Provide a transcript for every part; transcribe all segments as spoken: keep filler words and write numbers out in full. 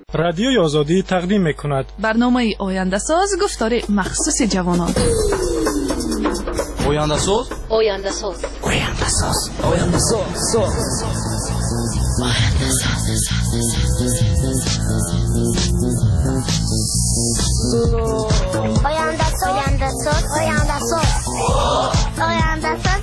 رادیوی آزادی تقدیم میکند برنامه آینده ساز گفتار مخصوص جوانان. آینده ساز آینده ساز آینده ساز آینده ساز آینده ساز آینده ساز آینده ساز آینده ساز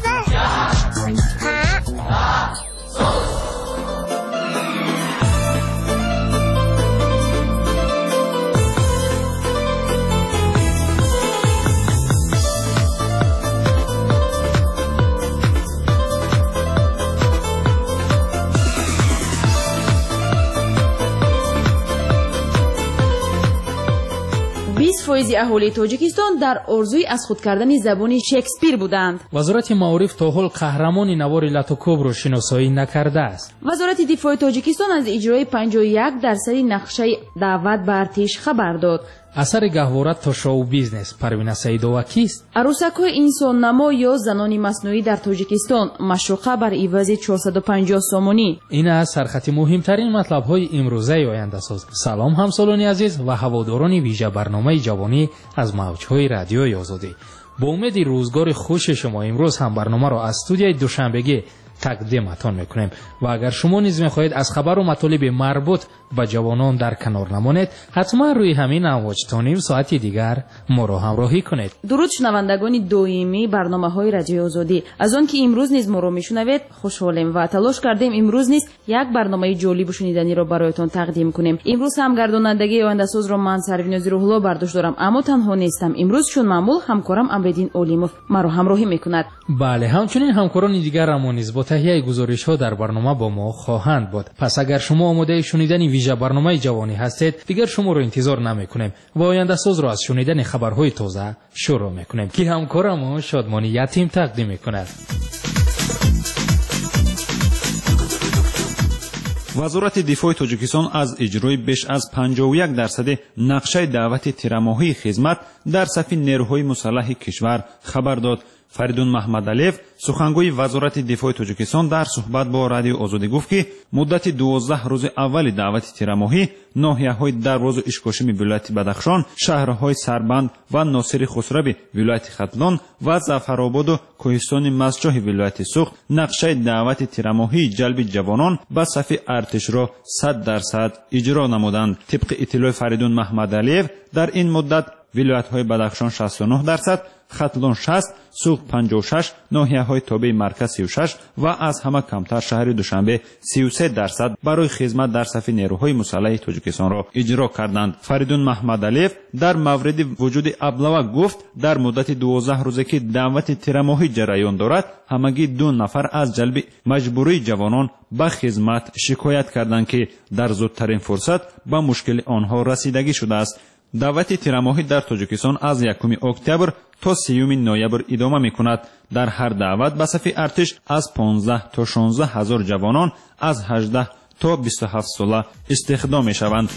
بیست فیصد اهالی تاجیکستان در آرزوی از خود کردن زبان شکسپیر بودند. وزارت معارف تا حال قهرمان نوار لاتوکوب را شناسایی نکرده است. وزارت دفاع تاجیکستان از اجرای پنجاه و یک درصد نقشه دعوت به ارتش خبر داد. اثر گهوارت تا شو بیزنس پروین سیدووا کیست؟ عروسک‌های انسان نما یا زنان مصنوعی در تاجیکستان مشروقه بر عوض چهارصد و پنجاه سومانی. این از سرخط مهمترین مطلب‌های امروزه آینده ساز. سلام همسالان عزیز و هواداران ویژه برنامه جوانی از موج‌های رادیوی آزادی. با امید روزگار خوش شما امروز هم برنامه را از استودیوی دوشنبگی تقدیمتان میکنیم و اگر شما نیز میخواهید از خبر و مطالب مربوط به جوانان در کنار نمانید، حتما روی همین امواج تا نیم ساعتی دیگر ما را همراهی کنید. درود شنوندگان دائمی برنامه های رادیو آزادی، از آن که امروز نیز ما را میشنوید خوشحالیم و تلاش کردیم امروز نیز یک برنامه جالب و شنیدنی را برایتان تقدیم کنیم. امروز هم گردانندگی آینده ساز را من سروین زیروحلا برداشت دارم، اما تنها نیستم. امروز چون معمول همکارم امردین اولیموف ما را همراهی میکند. بله، همچنین همکاران دیگر ما نیز با تهیه گزارش‌ها در برنامه با ما خواهند بود. پس اگر شما آماده شنیدن ویژه برنامه جوانی هستید، دیگر شما را انتظار نمی‌کنیم و آینده ساز را از شنیدن خبرهای تازه شروع می‌کنیم که همکارم شادمانی یتیم تقدیم می‌کند. وزارت دفاع تاجیکستان از اجرای بیش از پنجاه و یک درصد نقشه دعوت تیرماهی خدمت در صف نیروهای مسلح کشور خبر داد. فریدون محمدعلیف سخنگوی وزارت دفاع تاجیکستان در صحبت با رادیو آزادی گفت که مدت دوازده روز اول دعوت تیرماهی ناحیه‌های دروازه اشکاشم ولایت بدخشان، شهرهای سربند و ناصر خسروی ولایت ختلان و ظفرآباد و کوهستان مسجح ولایت سوخت نقشه دعوت تیرماهی جلب جوانان به صف ارتش را صد درصد اجرا نمودند. طبق اطلاع فریدون محمدعلیف در این مدت ولایت‌های بدخشان شصت و نه درصد، ختلان شصت، سوخت پنجاه و شش، ناحیه‌های تابع مرکز سی و شش و از همه کمتر شهر دوشنبه سی و سه درصد برای خدمت در صف نیروهای مسلح تاجیکستان را اجرا کردند. فریدون محمدعلیف در مورد وجود ابلوا گفت در مدت دوازده روزه که دعوت تیرماهی جریان دارد، همگی دو نفر از جلب مجبوری جوانان به خدمت شکایت کردند که در زودترین فرصت به مشکل آنها رسیدگی شده است. دعوت تیرماهی در تاجیکستان از یکم اکتبر تا سیوم نوامبر ادامه می‌کند. در هر دعوت به صف ارتش از پانزده تا شانزده هزار جوانان از هجده تا بیست و هفت ساله استخدام می‌شوند.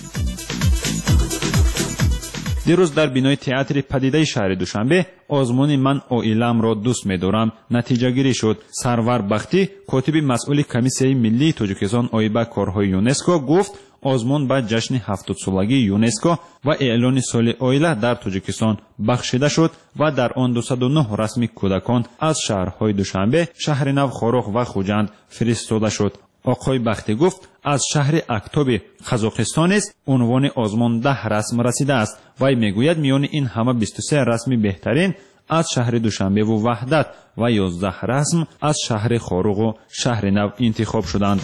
دیروز در بینای تئاتر پدیده شهر دوشنبه آزمون من عائله‌ام را دوست می‌دارم نتیجه گیری شد. سرور بختی کاتب مسئول کمیسیه ملی تاجیکستان آیبه کارهای یونسکو گفت آزمون به جشن هفتاد سالگی یونسکو و اعلان سال عائله در تاجیکستان بخشیده شد و در آن دویست و نه رسمی کودکان از شهرهای دوشنبه، شهر نو، خاروخ و خوجند فرستاده شد. آقای بختی گفت از شهر اکتاب قزاقستان است عنوان آزمون ده رسم رسیده است. وی میگوید میان این همه بیست و سه رسمی بهترین از شهر دوشنبه و وحدت و یازده رسم از شهر خاروخ و شهر نو انتخاب شدند.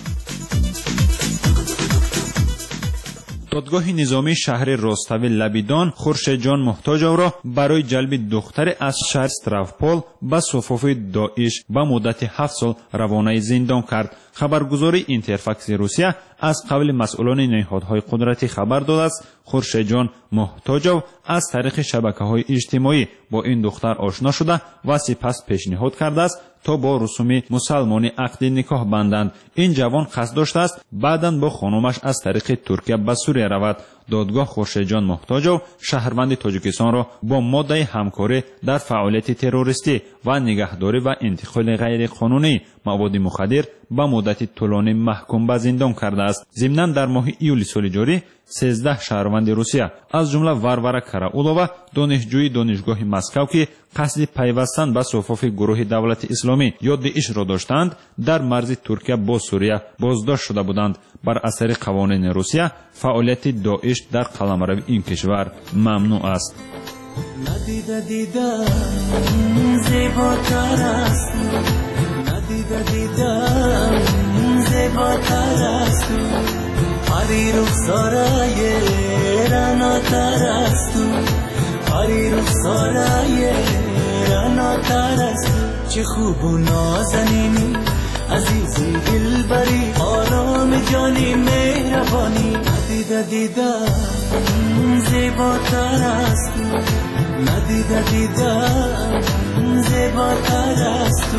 دادگاه نظامی شهر راستاوی لبیدان خورشید جان محتاجov را برای جلب دختر از شهر سترافپول به صفوف داعش به مدت هفت سال روانه زندان کرد. خبرگزاری اینترفاکس روسیه از قبل مسئولان نهادهای قدرتی خبر داده است خورشید جان محتاجov از طریق شبکه‌های اجتماعی با این دختر آشنا شده و سپس پیشنهاد کرده است تا با رسوم مسلمانی عقد نکاح بندند. این جوان قصد داشته است بعداً با خانمش از طریق ترکیه به سوریه رود. دادگاه خورشید جان محتاجov شهروند تاجیکستان را با ماده همکاری در فعالیت تروریستی و نگهداری و انتقال غیر قانونی مواد مخدر به مدت طولانی محکوم به زندان کرده است. ضمناً در ماه ایول سال جاری سیزده شهروند روسیه از جمله وارورا کاراولова دانشجوی دانشگاه مسکو که قصد پیوستن به صفوف گروه دولت اسلامی یا داعش را داشتند در مرز ترکیه با سوریه بازداشت شده بودند. بر اثر قوانین روسیه فعالیت داعش در قلمرو این کشور ممنوع است. ندیده دیدم زیباتر است، ندیده دیدم زیباتر است، پری رخسارای رناتر است، پری رخسارای رناتر است. چه خوب و نازنینی عزیزی دلبری آرام جانی مهربانی. ندیده دیدم زیباتر است، ندیده دیدم زیباتر است.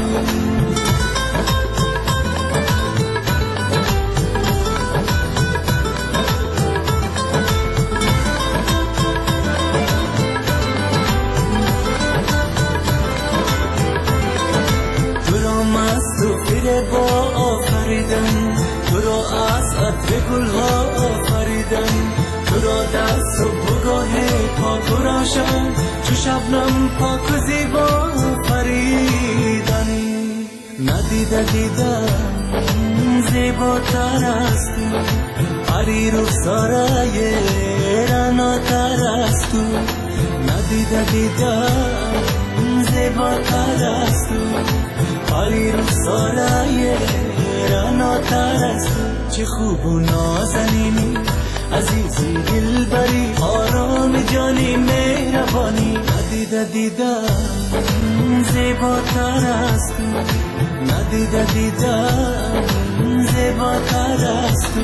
تو را مست و فیره با آفریدم، تو را از عطر گلها آفریدم، تو را در صبح گاه پاک و روشن چو شبنم پاک و زیبا آفریدم. ندیده دیدم زیباتر است، پری رخسارای رناتر است. ندیده دیدم زیباتر است، پری رخسارای رناتر است. چه خوب و نازنینی عزیزی دلبری آرام جانی مهربانی. ندیده دیدم زیباتر است، ندیده دیدم زیباتر است.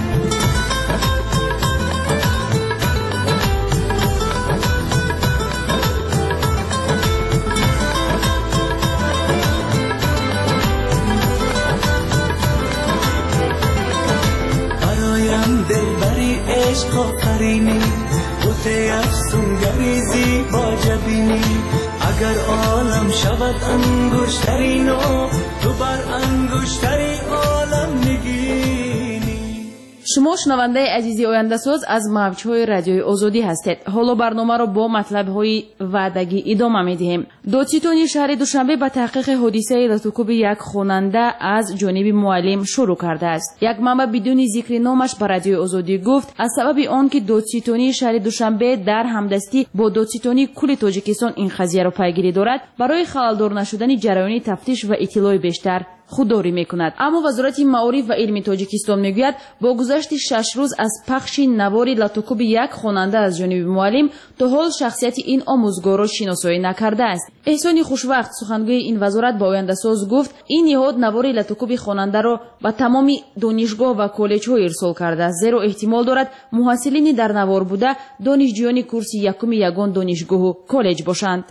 برایم دلبری عشق آفرینی، بت افسونگری زیبا جبینی. اگر عالم شود انگشتری نو، تو بر انگشتری عالم نگینی. شما شنونده عزیزی آینده‌ساز از موج‌های رادیوی آزادی هستید. حالا برنامه را با مطلب‌های وعدگی ادامه می‌دهیم. دادستانی شهر دوشنبه به تحقیق حادثه لطوکوب یک خواننده از جانب معلم شروع کرده است. یک منبع بدون ذکر نامش به رادیوی آزادی گفت از سبب آنکه دادستانی شهر دوشنبه در همدستی با دادستانی کل تاجیکستان این قضیه را پیگیری دارد، برای خلل‌دار نشدن جریان تفتیش و اطلاع بیشتر خودداری میکند. اما وزارت معارف و علم تاجیکستان میگوید با گذشت شش روز از پخش نوار لطوکوب یک خواننده از جانب معلم تا حال شخصیت این آموزگار را شناسایی نکرده است. احسان خوشوقت سخنگوی این وزارت با آینده‌ساز گفت این نهاد نوار لطوکوب خواننده را به تمام دانشگاه و کالج‌ها ارسال کرده است، زیرا احتمال دارد محصلین در نوار بوده دانشجویان کورس یکم یگان دانشگاه و کالج باشند.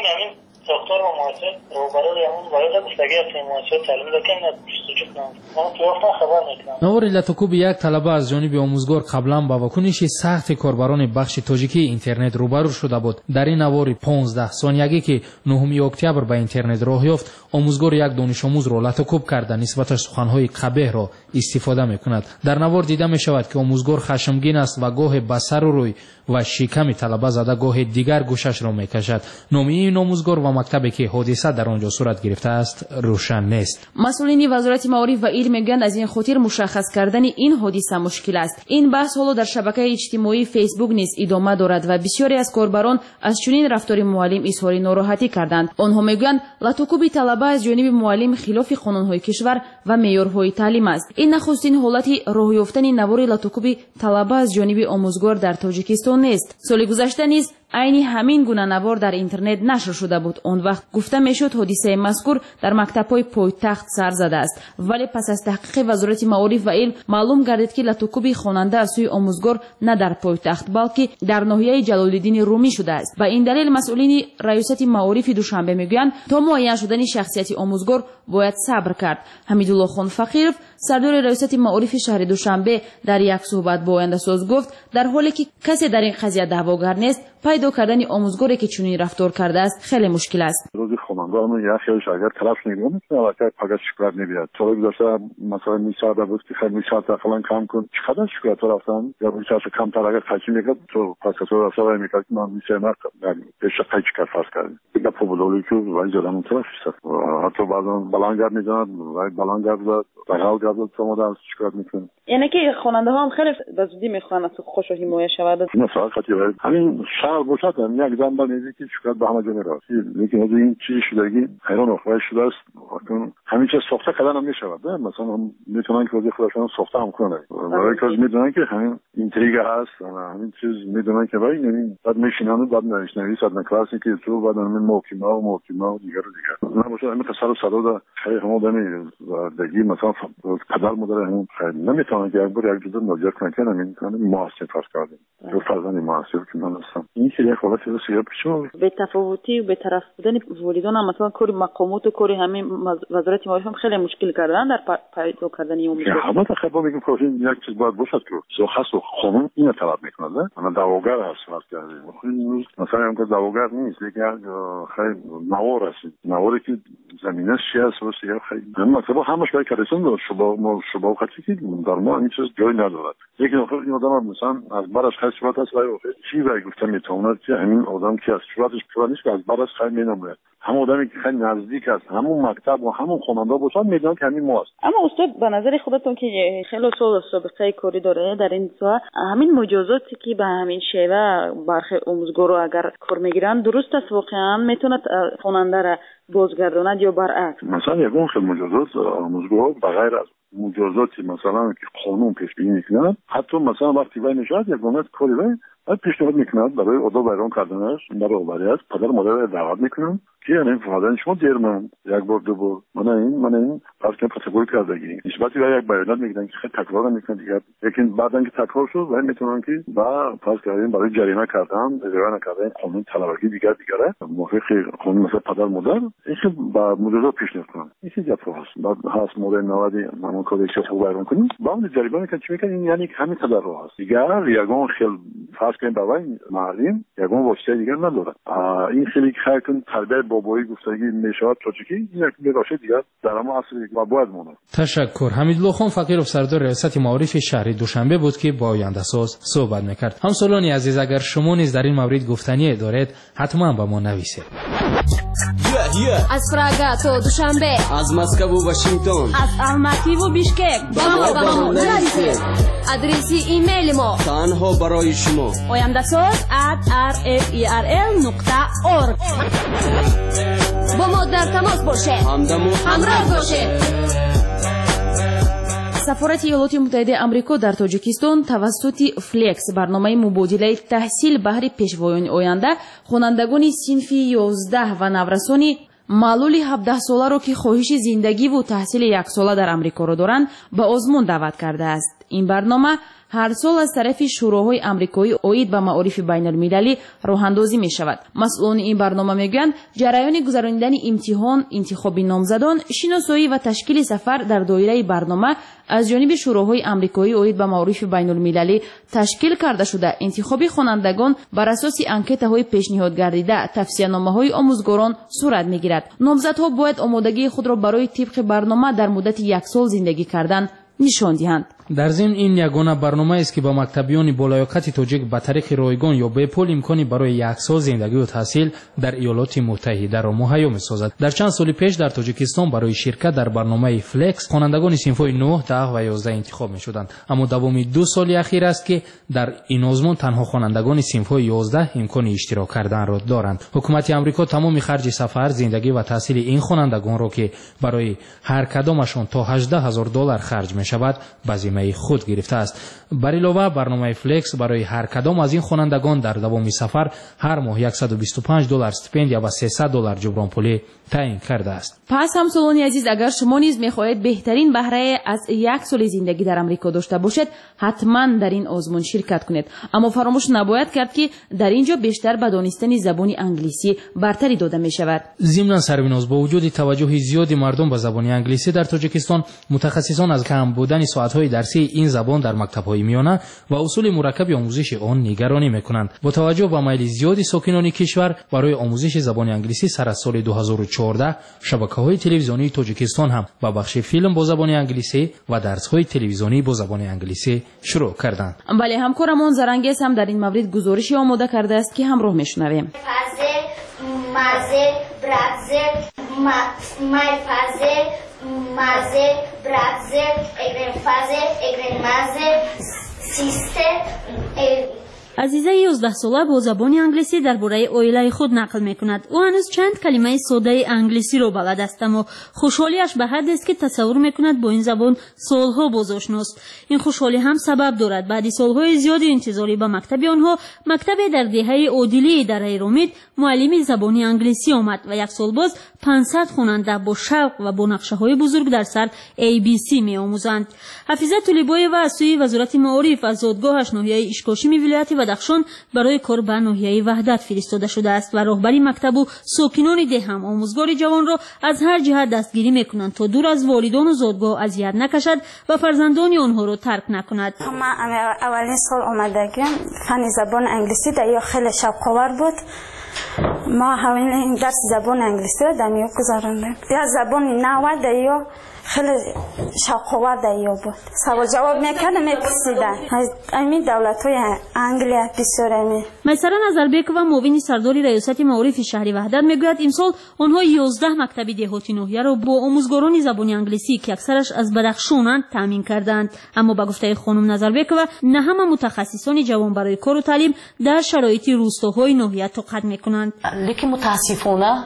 دکتر و محصل روبروی همون باید گفتگی از این محصل تعلیم دکنه جستجو کنم. من تو وقتا خبر میکنم. نوار لطوکوب یک طلبه از جانب آموزگار قبلا با واکنش سخت کاربران بخش تاجیکی اینترنت روبرو شده بود. در این نوار پانزده ثانیه‌ای که نهم اکتبر به اینترنت راه یافت، آموزگار یک دانش آموز را لطوکوب کرده نسبتش سخنهای قبیح را استفاده میکند. در نوار دیده می شود که آموزگار خشمگین است و گاه به سر و روی و شکم طلبه زده گاه دیگر گوشش را میکشد. نام این آموزگار و مکتبی که حادثه در آنجا صورت گرفته است روشن نیست. مسئولین وزارت معارف و علم میگویند از این خاطر مشخص کردن این حادثه مشکل است. این بحث حالا در شبکه اجتماعی فیسبوک نیز ادامه دارد و بسیاری از کاربران از چنین رفتار معلم اظهار ناراحتی کردند. آنها میگویند لطوکوب طلبه از جانب معلم خلاف قانونهای کشور و معیارهای تعلیم است. این نخستین حالت راه یافتن نوار لطوکوب طلبه از جانب آموزگار در تاجیکستان نیست. سال گذشته نیز عین همین گونه نوار در اینترنت نشر شده بود. آن وقت گفته میشد حادثه مذکور در مکتب‌های پایتخت سر زده است، ولی پس از تحقیق وزارت معارف و علم معلوم گردید که لطوکوب خواننده از سوی آموزگار نه در پایتخت بلکه در ناحیه جلال‌الدین رومی شده است. به این دلیل مسئولین ریاست معارف دوشنبه میگویند تا معین شدن شخصیت آموزگار باید صبر کرد. حمیدالله خان فقیرов سردار ریاست معارف شهر دوشنبه در یک صحبت با آینده ساز گفت در حالی که کسی در این قضیه دعواگر نیست، پیدا کردن آموزگاری که چنین رفتار کرده است خیلی مشکل است. روزی خواننده‌مون یا خیلیش اگر طرف نگاه میکنه البته پاگه شکایت نمیاد. چرا گذاشته مثلا میساعده بود که خیلی میساعده فلان کم کن چقدر شکایت رفتن یا میساعده کم تر اگر خرچی میکرد تو پس تو رفتار میکرد من میساعده یعنی پیش قیچ کار فرض کرد. دیگه پوبلولی که وای جلومون طرف است. حتی بعضا بلانگر میزنند وای بلانگر و دغال گذاشت شما در شکایت میکنه. یعنی که خواننده ها هم خیلی بزودی میخوان از خوش و حمایت شود. نه فقط خاطر همین شهر باشد یک زن با نزدیکی شکایت به همه جا میرسه. لیکن از این چیزی شدگی حیران و خواهش شده است. همین چیز ساخته کردن هم میشود. مثلا میتونن که وزیر خودشان ساخته هم کنن. برای کاز میدونن که همین اینتریگ هست. همین چیز میدونن که وای یعنی بعد میشینن بعد نویسنویس از کلاسی که تو بعد همین محکمه و محکمه و دیگر و دیگر. نه باشه همین قصر و صدا خیلی همه دمی دگی مثلا پدر مادر همون خیلی نمیتونن که یک بار یک جدا مراجعه کنن که همین کنن معاصر فرض کردیم. جو فرزند معاصر که من هستم. این چیزی خلاص سیاه پیشو به تفاوتی و به طرف بودن والدان هم مثلا کاری مقامات و کاری همین وزارت معارف هم خیلی مشکل کردن در پیدا کردن این امور. همه تا خیلی میگم که یک چیز باید باشد که شخص و قانون اینو طلب میکنه. انا دعواگر هست فرض کردیم. مثلا هم که دعواگر نیست لیکن خیلی نوار است. نواری که زمینه سیاست و سیاه خیلی. هم مثلا همش برای کارشون داشت شبا ما شبا خاطی که در ما این چیز جای ندارد. لیکن آخر این آدم مثلا از برش خیلی صورت است ولی چی وای گفتم میتونه که همین آدم که از صورتش پرانیش که از برش خیلی مینامه. هم آدمی که خیلی نزدیک است همون مکتب و همون خواننده باشد میدونن که همین ماست. اما استاد به نظر خودتون که خیلی سال سابقه کاری داره در این ساحه همین مجازاتی که به همین شیوه برخی آموزگارا اگر کار میگیرن درست است واقعا میتونه خواننده را بازگرداند یا برعکس؟ مثلا یکون خیلی مجازات آموزگار بغیر از مجازاتی مثلا که قانون پیش بینی میکنه حتی مثلا وقتی وای نشد یک گونه کاری وای پیشنهاد میکنند برای ادا بیرون کردنش برای اوبری است پدر مادر را دعوت میکنن که یعنی فرزند شما دیر من یک بار دو بار من این من این فرض کنم پروتکل کردگی نسبتی به یک بیانات میگن که خیلی تکرار میکنن دیگه لیکن بعدن که تکرار شد وای میتونن که با فرض کنیم برای جریمه کردن اجرا نکردن قانون طلبگی دیگر دیگره موافق قانون مثلا پدر مادر این با مجازات پیشنهاد کنن این چیزی هست بعد هست مورد نود همون کدش رو بیرون کنیم با اون جریمه که چی میکنن یعنی همین قدر رو هست دیگه یگان خیلی فرض کنیم برای معلم یگان واسطه دیگر نداره این خیلی خیلی کن تربیت بابایی گفتگی میشود تا چی این یک میراشه دیگر در اما اصل و باید مونه. تشکر. حمیدالله خان فقیرов سردار ریاست معارف شهر دوشنبه بود که با آینده ساز صحبت میکرد. همسالانی عزیز اگر شما نیز در این مورد گفتنی دارید حتما با ما نویسید. از پراگ تا دوشنبه، از مسکو و واشنگتن، از الماتی و بیشکک با ما با ما نویسید. آدرس ایمیل ما تنها برای شما oyandasaz at r f e r l نقطه org. با ما در تماس باشه، همراه باشه. سفارت ایالات متحده آمریکا در تاجیکستان توسط فلکس برنامه مبادله تحصیل بهر پیشوایان آینده خوانندگان صنف یازده و نورسانی معلول هفده ساله را که خواهش زندگی و تحصیل یک ساله در آمریکا را دارند به آزمون دعوت کرده است. این برنامه هر سال از طرف شوراهای آمریکایی عاید به معارف بین المللی راه اندازی می شود. مسئولان این برنامه میگویند جریان گذراندن امتحان، انتخاب نامزدان، شناسایی و تشکیل سفر در دایره برنامه از جانب شوراهای آمریکایی عاید به معارف بین المللی تشکیل کرده شده. انتخاب خوانندگان بر اساس انکت‌های پیشنهاد گردیده توصیه‌نامه‌های آموزگاران صورت می‌گیرد. نامزدها باید آمادگی خود را برای طبق برنامه در مدت یک سال زندگی کردن نشان دهند. در ضمن این یگانه برنامه است که با مکتبیان بالایاقت تاجیک به طریق رایگان یا به پول امکانی برای یک سال زندگی و تحصیل در ایالات متحده را مهیا می‌سازد. در چند سال پیش در تاجیکستان برای شرکت در برنامه فلکس خوانندگان صنف‌های نه، ده و یازده انتخاب می‌شدند. اما دوام دو سال اخیر است که در این آزمون تنها خوانندگان صنف‌های یازده امکان اشتراک کردن را دارند. حکومت آمریکا تمام خرج سفر، زندگی و تحصیل این خوانندگان را که برای هر کدامشان تا هجده هزار دلار خرج می‌شود، به ذمه یگانه خود گرفته است. بر علاوه برنامه فلکس برای هر کدام از این خوانندگان در دوام سفر هر ماه صد و بیست و پنج دلار استیپندیا و سیصد دلار جبران پولی تعیین کرده است. پس همسالان عزیز، اگر شما نیز می‌خواهید بهترین بهره از یک سال زندگی در آمریکا داشته باشید، حتما در این آزمون شرکت کنید. اما فراموش نباید کرد که در اینجا بیشتر به دانستن زبان انگلیسی برتری داده می شود. ضمن سربیناز با وجود توجه زیادی مردم به زبان انگلیسی در تاجیکستان، متخصصان از کم بودن ساعت‌های درسی این زبان در مکتب‌های میانه و اصول مرکب آموزش آن نگرانی می‌کنند. با توجه به میل زیادی ساکنان کشور برای آموزش زبان انگلیسی، سر از سال دو هزار و چهارده شبکه‌های تلویزیونی تاجیکستان هم با بخش فیلم با زبان انگلیسی و درس‌های تلویزیونی با زبان انگلیسی شروع کردند. بله، همکارمون زرنگیز هم در این مورد گزارشی آماده کرده است که همراه میشنویم. Maze, bratze, mai faze, maze, bratze, egren faze, egren maze, siste. عزیزه یازده ساله با زبان انگلیسی درباره اویلای خود نقل میکند. او هنوز چند کلمه ساده انگلیسی را بلد است، اما خوشحالیش به حد است که تصور میکند با این زبان سالها باز آشناست. این خوشحالی هم سبب دارد بعد سالهای زیادی انتظاری به مکتب آنها، مکتب در دهه عادلی در ایرامید، معلم زبان انگلیسی آمد و یک سال باز پانصد خواننده با شوق و با نقشه‌های بزرگ در سر ای بی سی می‌آموزند. حفیظه طلیبایو از سوی وزارت معارف از زادگاهش ناحیه اشکاشمی ولایت بدخشان برای کار به ناحیه وحدت فرستاده شده است و راهبری مکتب و ساکنان ده هم آموزگار جوان را از هر جهت دستگیری می‌کنند تا دور از والدان و زادگاه اذیت نکشد و فرزندان آنها را ترک نکند. ما اولین سال آمدگیم فن زبان انگلیسی در خیلی شوق‌آور بود. ما همین درس زبان انگلیسی را در میو گذراندیم. یا زبان نو در یا خیلی شوق‌آور در یا بود. سوال جواب میکردم میپرسیدن. همین دولت‌های انگلیا بسیاری. میسره نظربیک و معاون سردار ریاست معارف شهر وحدت میگوید امسال آنها یازده مکتب دهاتی ناحیه را با آموزگاران زبان انگلیسی که اکثرش از بدخشانند تامین کردند. اما با گفته خانم نظربیک و نه همه متخصصان جوان برای کار و تعلیم در شرایط روستاهای ناحیه طاقت میکنند. لیکن متاسفانه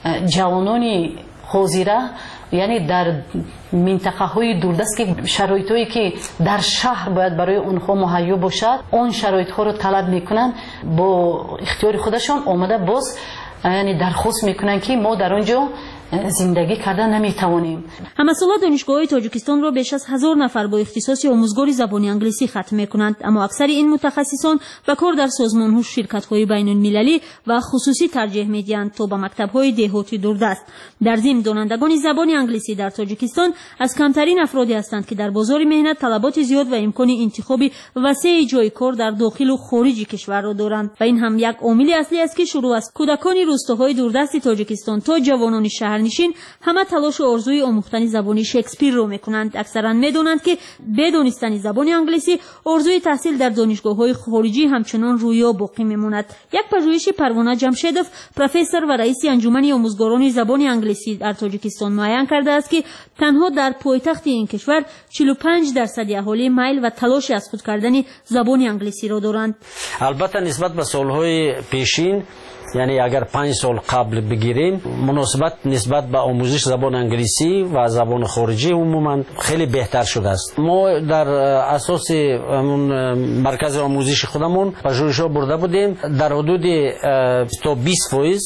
جوانان حاضره یعنی در منطقه های دوردست که شرایط هایی که در شهر باید برای اونها مهیا باشد اون شرایط ها رو طلب میکنن، با اختیار خودشان آمده باز یعنی درخواست میکنن که ما در اونجا زندگی کردن نمیتوانیم. همساله دانشگاه‌های تاجیکستان را بیش از هزار نفر با اختصاص آموزگار زبان انگلیسی ختم میکنند، اما اکثر این متخصصان به کار در سازمان‌ها، شرکت‌های بین‌المللی و خصوصی ترجیح میدهند تا به مکتب‌های دهاتی دوردست. در ضمن دانندگان زبان انگلیسی در تاجیکستان از کمترین افرادی هستند که در بازار مهنت طلبات زیاد و امکان انتخاب وسیع جای کار در داخل و خارج کشور را دارند و این هم یک عامل اصلی است که شروع از کودکان روستاهای دوردست تاجیکستان تا جوانان شهر نشین همه تلاش و آرزوی آموختن زبان شکسپیر رو میکنند. اکثرا میدونند که بدانستن زبان انگلیسی آرزوی تحصیل در دانشگاه‌های خارجی همچنان رویا باقی میماند. یک پژوهش پروانه جمشیدوف، پروفسور و رئیس انجمن آموزگاران زبان انگلیسی در تاجیکستان معین کرده است که تنها در پایتخت این کشور چهل و پنج درصد اهالی میل و تلاش از خود کردن زبان انگلیسی را دارند. البته نسبت به سالهای پیشین، یعنی اگر پنج سال قبل بگیریم، مناسبت نسبت به آموزش زبان انگلیسی و زبان خارجی عموما خیلی بهتر شده است. ما در اساس مرکز آموزش خودمون پژوهش‌ها برده بودیم، در حدود تا بیست درصد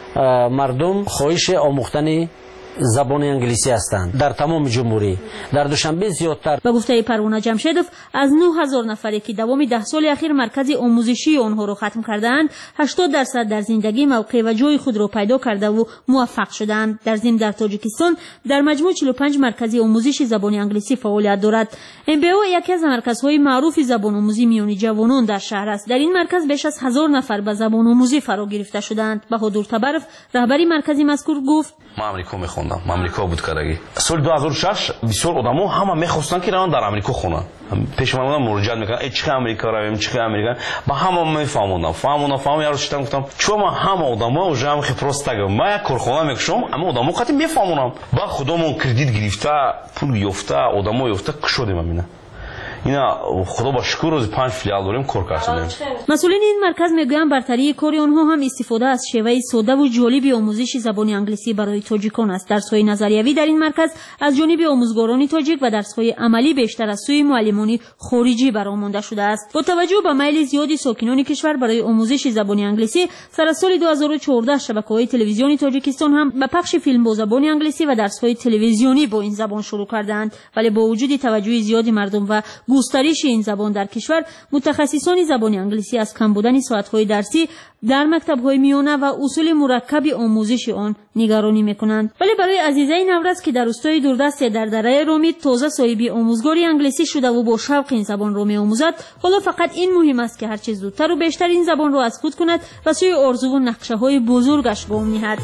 مردم خواهش آموختن زبان انگلیسی هستند در تمام جمهوری. در دوشنبه زیادتر. با گفته پروانه جمشیدوف از نه هزار نفری که دوام ده سال اخیر مرکز آموزشی آنها را ختم کردند، هشتاد درصد در زندگی موقع و جای خود را پیدا کرده و موفق شدند. در ضمن در تاجیکستان در مجموع چهل و پنج مرکز آموزش زبان انگلیسی فعالیت دارد. ام بی او یکی از مرکزهای معروف زبان آموزی میان جوانان در شهر است. در این مرکز بیش از هزار نفر به زبان آموزی فرا گرفته شدند. بهادر تبرف، رهبری مرکز مذکور گفت: ما امریکا میخوندم، امریکا بود کارگی. سال دو هزار و شش بسیار آدم‌ها همه میخواستن که روان در امریکا خونن. پیش من اومدن مراجعه میکنن، چه امریکا رویم، چه امریکا. با همه میفهموندم. فهموندم، فهمم یارو چتم گفتم، چون ما همه آدم‌ها уже هم خپروست تاگم. ما یک کارخانه میکشم، اما آدم‌ها قطعا میفهمونم. با خودمون کردیت گرفته، پول یافته، آدم‌ها یافته، شدیم همینه. اینا خدا با شکر روز پنج فیلیال داریم کار کردیم. مسئولین این مرکز میگویند برتری کاری آنها هم استفاده از شیوه ساده و جالب آموزش زبان انگلیسی برای تاجیکان است. درس‌های نظریوی در این مرکز از جانب آموزگاران تاجیک و درس‌های عملی بیشتر از سوی معلمان خارجی برآمده شده است. با توجه به میل زیاد ساکنان کشور برای آموزش زبان انگلیسی، سر از سال دو هزار و چهارده شبکه‌های تلویزیونی تاجیکستان هم به پخش فیلم با زبان انگلیسی و درس‌های تلویزیونی با این زبان شروع کردند. ولی با وجود توجه زیاد مردم و گسترش این زبان در کشور، متخصصان زبان انگلیسی از کم بودن ساعت‌های درسی در مکتب‌های میانه و اصول مرکب آموزش آن نگرانی می‌کنند. ولی برای عزیزای نورز که در روستای دوردست در دره رومید تازه صاحب آموزگاری انگلیسی شده و با شوق این زبان را می‌آموزد، حالا فقط این مهم است که هر چه زودتر و بیشتر این زبان را از خود کند و سوی آرزو و نقشه‌های بزرگش گام نهد.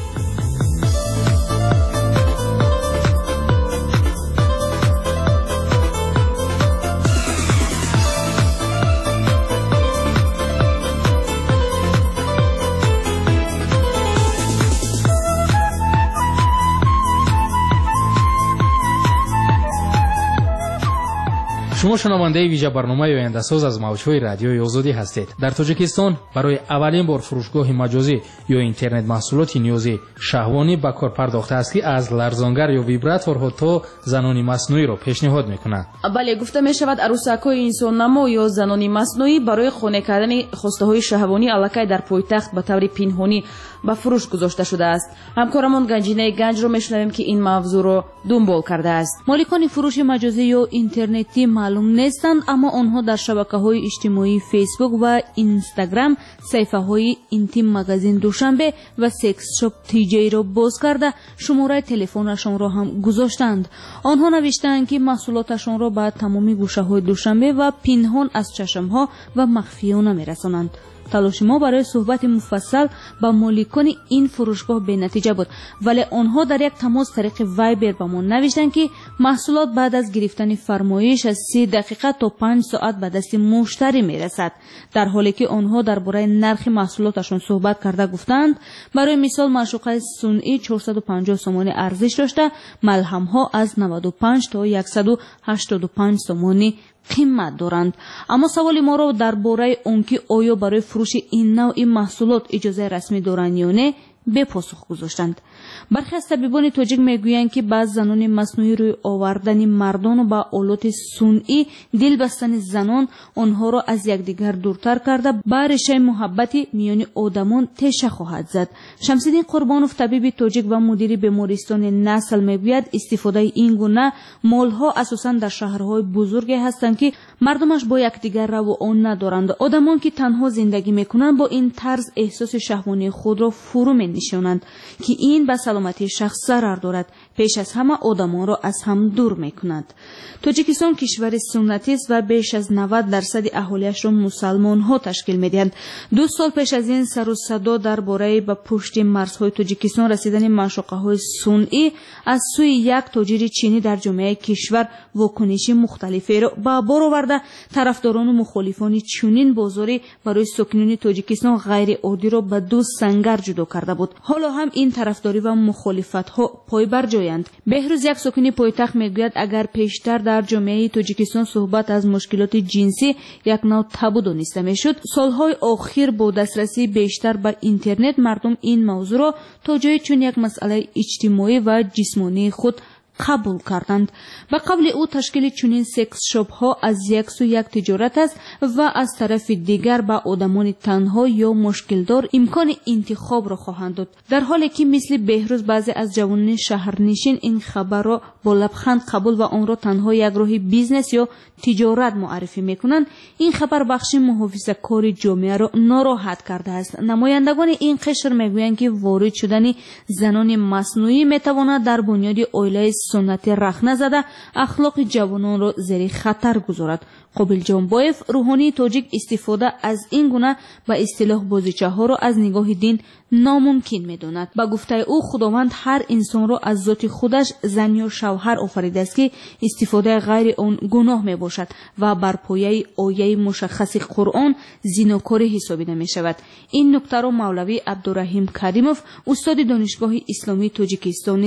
شما شنونده ویژه برنامه آینده‌ساز از موج‌های رادیوی آزادی هستید. در تاجیکستان برای اولین بار فروشگاه مجازی یا اینترنت محصولات نیازی شهوانی به کار پرداخته است که از لرزانگر یا ویبراتورها تا زنان مصنوعی را پیشنهاد می‌کند. بله، گفته می‌شود عروسک‌های انسان‌نما یا زنان مصنوعی برای خانه کردن خواسته‌های شهوانی الکی در پایتخت به طور پنهانی به فروش گذاشته شده است. همکارمان گنجینه گنج را می‌شنویم که این موضوع را دنبال کرده است. مالکان فروش مجازی یا اینترنتی معلوم نیستند، اما آنها در شبکه‌های اجتماعی فیسبوک و اینستاگرام صفحه‌های اینتیم مگزین دوشنبه و سکس شاپ تیجی را باز کرده شماره تلفنشان را هم گذاشتند. آنها نوشتند که محصولاتشان را به تمامی گوشه‌های دوشنبه و پنهان از چشم‌ها و مخفیانه می‌رسانند. تلاش ما برای صحبت مفصل با مالکان این فروشگاه به نتیجه بود، ولی آنها در یک تماس طریق وایبر به ما نوشتند که محصولات بعد از گرفتن فرمایش از سه دقیقه تا پنج ساعت به دست مشتری میرسد، در حالی که آنها درباره نرخ محصولاتشان صحبت کرده گفتند برای مثال معشوقه صنعی چهارصد و پنجاه سومانی ارزش داشته، ملهم ها از نود و پنج تا صد و هشتاد و پنج سومانی قیمت دارند. اما سوال ما را درباره آنکه آیا برای فروش این نوع محصولات اجازه رسمی دارند یا نه به پاسخ گذاشتند. برخی از طبیبان تاجیک میگویند که بعض زنان مصنوعی روی آوردن مردان و با آلات صنعی دل بستن زنان آنها را از یکدیگر دورتر کرده به ریشه محبت میان آدمان تشه خواهد زد. شمس‌الدین قربانوف طبیب تاجیک و مدیر بیمارستان نسل میگوید استفاده این گونه مالها اساساً در شهرهای بزرگی هستند که مردمش با یکدیگر روان ندارند. آدمان که تنها زندگی میکنند با این طرز احساس شهوانی خود را فرو نشانند که این به سلامتی شخص ضرر دارد. پیش از همه آدمان را از هم دور میکند. تاجیکستان کشور سنتی است و بیش از نود درصد اهالیش را مسلمان ها تشکیل میدهند. دو سال پیش از این سر و صدا درباره به پشت مرزهای تاجیکستان رسیدن معشوقه های صنعی از سوی یک تاجر چینی در جامعه کشور واکنش مختلفی را به بار آورده. طرفداران و مخالفان چنین بازاری برای ساکنان تاجیکستان غیر عادی را به دو سنگر جدا کرده بود. حالا هم این طرفداری و مخالفت ها پای بر جایند. بهروز یک ساکن پایتخت میگوید اگر پیشتر در جامعه تاجیکستان صحبت از مشکلات جنسی یک نوع تابو دانسته میشد، سالهای اخیر با دسترسی بیشتر به اینترنت مردم این موضوع را تا جای چون یک مسئله اجتماعی و جسمانی خود قبول کردند. به قبل او تشکیل چنین سکس شاپ ها از یک سو یک تجارت است و از طرف دیگر به آدمان تنها یا مشکل دار امکان انتخاب را خواهند داد، در حالی که مثل بهروز بعضی از جوانان شهرنشین این خبر را با لبخند قبول و آن را تنها یک راه بیزنس یا تجارت معرفی میکنند. این خبر بخش محافظه کار جامعه را ناراحت کرده است. نمایندگان این قشر میگویند که وارد شدن زنان مصنوعی میتواند در بنیاد عائله سنتی رخنه زده اخلاق جوانان را زیر خطر گذارد. قابل جانبایف روحانی تاجیک استفاده از این گونه به اصطلاح بازیچه ها را از نگاه دین ناممکن می‌داند. با گفته او خداوند هر انسان را از ذات خودش زن یا شوهر آفریده است که استفاده غیر آن گناه میباشد و بر پایه آیه مشخص قرآن زیناکاری حسابیده میشود. این نکته را مولوی عبدالرحیم کریموف استاد دانشگاه اسلامی تاجیکستان نیز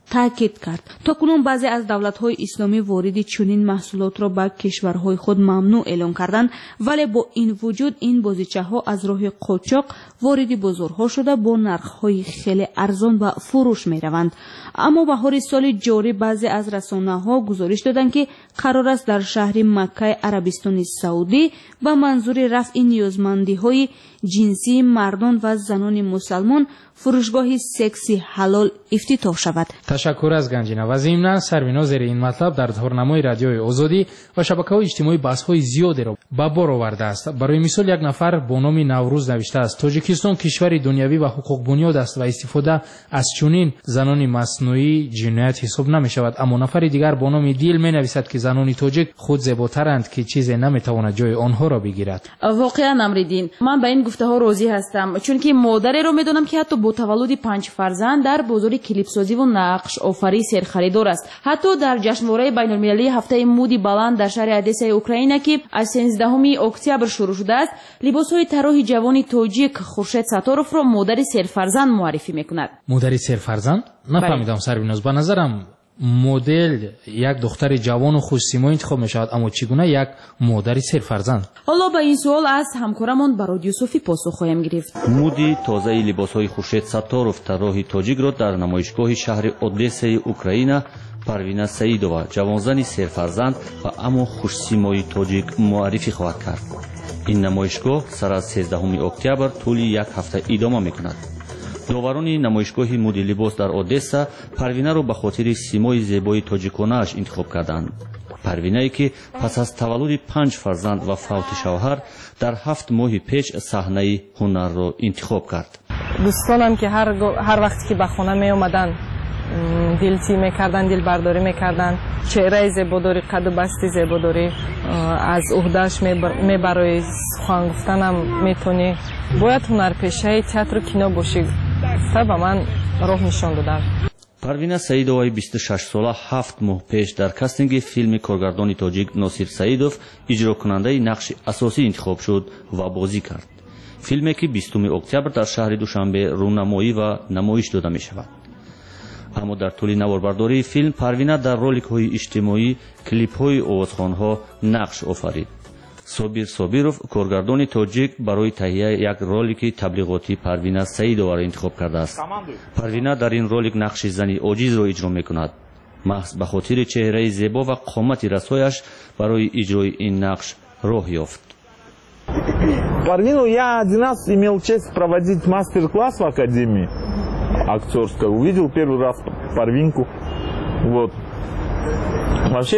تاکید کرد. تاکنون بعضی از دولت‌های اسلامی واردی چنین محصولات را به کشورهای خود ممنوع اعلام کردند، ولی با این وجود این بازیچه‌ها از راه قاچاق وارد بازارها شده با نرخ‌های خیلی ارزان و فروش می‌روند. اما بهار سال جاری بعضی از رسانه‌ها گزارش دادند که قرار است در شهر مکه عربستان سعودی به منظور رفع نیازمندی‌های جنسی مردان و زنان مسلمان فروشگاه سکسی حلال افتتاح شود. تشکر از گنجینه و ضمناً سربینا زیر این مطلب در تورنمای رادیوی آزادی و شبکه‌های اجتماعی بحث‌های زیادی را به بار آورده است. برای مثال یک نفر با نام نوروز نوشته است: تاجیکستان کشور دنیوی و حقوق بنیاد است و استفاده از چنین زنان مصنوعی جنایت حساب نمی‌شود. اما نفر دیگر با نام دیل می‌نویسد که زنان تاجیک خود زیباترند که چیزی نمی‌تواند جای آنها را بگیرد. واقعا نمریدین، من به این گفته ها راضی هستم، چون که مادری رو میدونم که حتی با تولد پنج فرزند در بازار کلیپ سازی و نقش آفری سرخریدار است. حتی در جشنواره بین المللی هفته مودی بلند در شهر ادسای اوکراین که از سیزدهم اکتبر شروع شده است، لباس‌های طراح جوان تاجیک خورشید ستاروف را مادر سرفرزند معرفی میکند. مادر سرفرزند؟ نفهمیدم سربیناز. به نظرم مدل یک دختر جوان و خوش‌سیما انتخاب می شود، اما چگونه یک مادر سرفرزند؟ حالا به این سوال از همکارمان برادیو صوفی پاسخ خواهیم گرفت. مودی تازه لباس‌های خورشید ستاروف طراح تاجیک را در نمایشگاه شهر اودسای اوکراین پروینا سعیدова جوانزنی سرفرزند و اما خوش‌سیمای تاجیک معرفی خواهد کرد. این نمایشگاه سر از سیزدهم اکتبر طول یک هفته ادامه می‌کند. داورانی نمایشگاه مودی لباس در اودسا پروینا را به خاطر سیمای زیبای تاجیکانه‌اش انتخاب کردند. پروینایی که پس از تولد پنج فرزند و فوت شوهر در هفت ماه پیش صحنه هنر را انتخاب کرد. دوستانم که هر هر وقتی که به خانه می اومدن دلتی میکردن، دل برداری میکردن، چهره زیباداری، قد و بستی زیباداری از عهدهش میبرای، سخن گفتنم میتونی، باید هنرپیشه تئاتر و کینو باشی. تا به من راه نشان دادن. پروینا سعیدовای بیست و شش ساله هفت ماه پیش در کاستینگ فیلم کارگردان تاجیک ناصر سعیدов اجرا کننده نقش اساسی انتخاب شد و بازی کرد. فیلمی که بیستم اکتبر در شهر دوشنبه رونمایی و نمایش داده می شود. اما در طول نواربرداری فیلم پروینا در رولیک های اجتماعی، کلیپ های آوازخوان‌ها نقش آفرید. صابر صابیروف کارگردان تاجیک برای تهیه یک رولیک تبلیغاتی پروینا سعیدова را انتخاب کرده است. پروینا در این رولیک نقش زنی عاجز را اجرا می‌کند. محض به خاطر چهره زیبا و قامت رسایش برای اجرای این نقش راه یافت. Парвину я один раз имел честь проводить мастер-класс в академии актерской. Увидел первый раз Парвинку. Вот. Вообще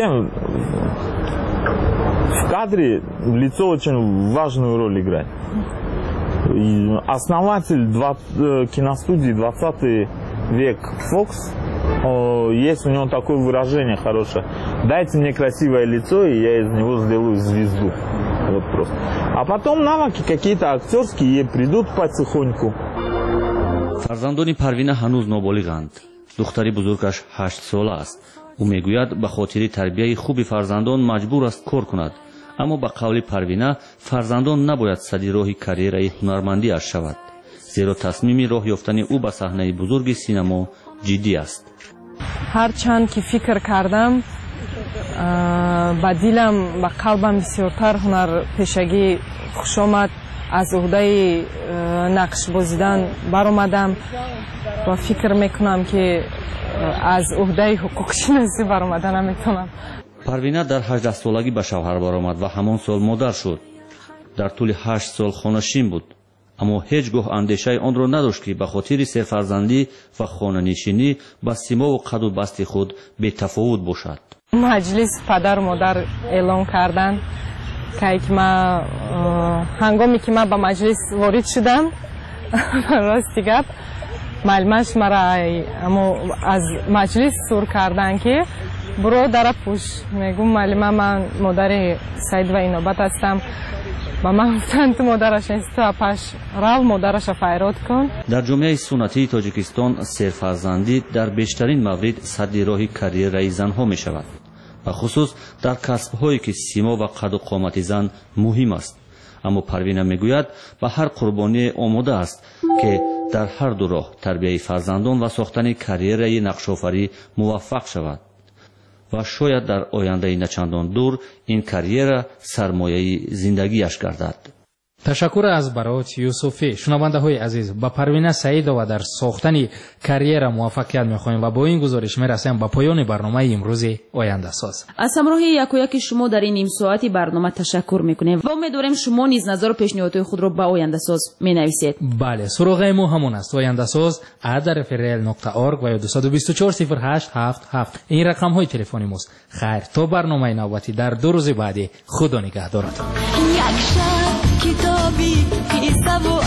в кадре лицо очень важную роль играет. Основатель киностудии двадцатый век Фокс, есть у него такое выражение хорошее: дайте мне красивое лицо, и я из него сделаю звезду. Вот просто. А потом навыки какие-то актерские придут потихоньку. فرزندان پروینا هنوز نابالغند. دختری بزرگش هشت ساله است. او میگوید به خاطر تربیت خوب فرزندان مجبور است کار کند. اما به قول پروینا فرزندان نباید سدی راه کاریرای هنرمندی اش شود. زیرا تصمیم راه یافتن او به صحنه بزرگ سینما جدی است. هر چند که فکر کردم با دلم با قلبم بسیارتر هنر پیشگی خوش آمد. از عهده نقش بازیدن برآمدم و فکر میکنم که از عهده حقوق شناسی برآمدن نمیتونم. پروینا در هجده سالگی به شوهر برآمد و همان سال مادر شد. در طول هشت سال خانه‌نشین بود، اما هیچگاه اندیشه آن را نداشت که به خاطر سرفرزندی و خانه‌نشینی با سیما و قد و بست خود بی‌تفاوت باشد. مجلس پدر و مادر اعلام کردند که ما هنگامی که ما به مجلس وارد شدم راستی گپ معلمش مرا اما از مجلس سور کردن که برو در پوش. میگم معلمه من مادر سعید و اینابت هستم. با من گفتن تو مادرش نیست، تو پاش رو مادرش فیراد کن. در جامعه سنتی تاجیکستان سرفرزندی در بیشترین موارد سد راه کاریرای زنها می شود و خصوص در کسب‌هایی که سیما و قد و قامت زن مهم است. اما پروینا میگوید به هر قربانی آماده است که дар ҳар ду роҳ тарбияи фарзандон ва сохтани карьераи нақшофарӣ муваффақ шавад ва шояд дар ояндаи начандон дур ин карьера сармояи зиндагиаш гардад. ташаккур аз бароат юсуфӣ. шунавандаҳои азиз, ба парвина саидова дар сохтани карьера муваффақият мехоҳем ва бо ин гузориш мерасем ба поёни барномаи имрӯзи ояндасоз. аз ҳамроҳи якояки шумо дар ин нимсоати барнома ташаккур мекунем ва умедворем шумо низ назору пешниҳодҳои худро ба ояндасоз менависед. бале, суроғаи мо ҳамон аст: ояндасоз at f r l nokta org ва ё ду ду чор сифр ҳашт ҳафт ҳафт. ин рақамҳои телефони мост. хайр, то барномаи навбатӣ дар ду рӯзи баъдӣ. худо нигаҳдоратон. کتابی قصه و